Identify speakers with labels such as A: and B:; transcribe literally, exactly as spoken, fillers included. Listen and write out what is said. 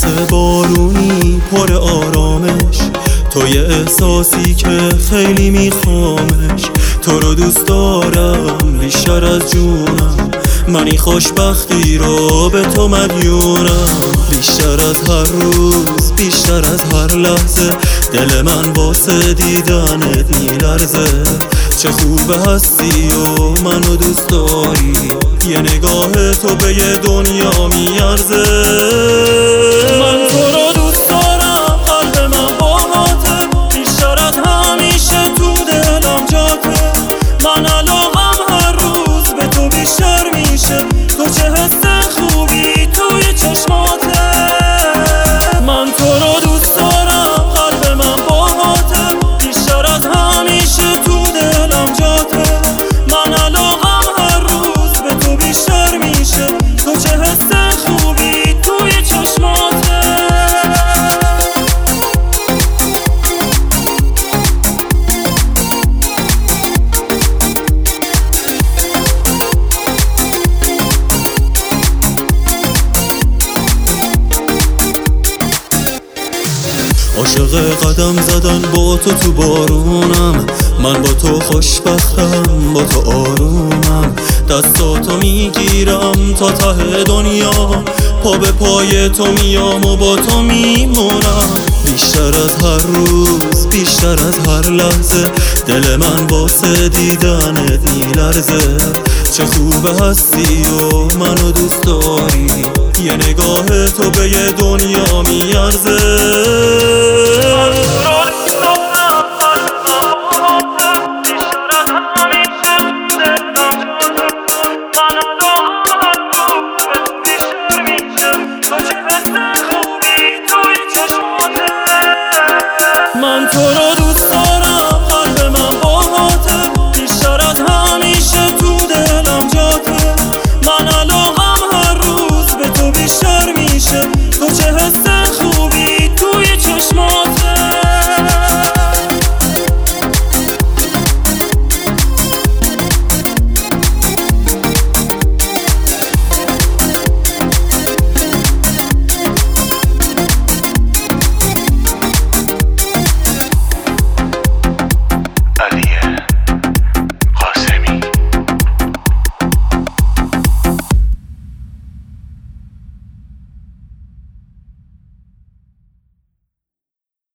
A: وسط بارونی پر آرامش، تو یه احساسی که خیلی میخوامش. تو رو دوست دارم بیشتر از جونم، منی خوشبختی رو به تو مدیونم. بیشتر از هر روز، بیشتر از هر لحظه، دل من واسه دیدنت میلرزه. چه خوب هستی و منو دوست داری، یه نگاه تو به یه دنیا میارزه. من تو رو دوست دارم، قلب من باهاته، بیشتر از همیشه تو دلم جاته. من علاقم هر روز به تو بیشتر میشه، تو چه حس خوبی توی چشماته. من تو رو دوست دارم، قلب من باهاته، بیشتر از همیشه تو دلم جاته. من علاقم هر روز به تو بیشتر میشه، تو چه حس خوبی توی چشماته. عاشق قدم زدن با تو تو بارونم، من با تو خوشبختم، با تو آرومم. دستاتو میگیرم تا ته دنیا، پا به پای تو میام و با تو میمونم. بیشتر از هر روز، بیشتر از هر لحظه، دل من واسه دیدنت میلرزه. چه خوب هستی و منو دوست داری، یه نگاه تو به یه دنیا میارزه.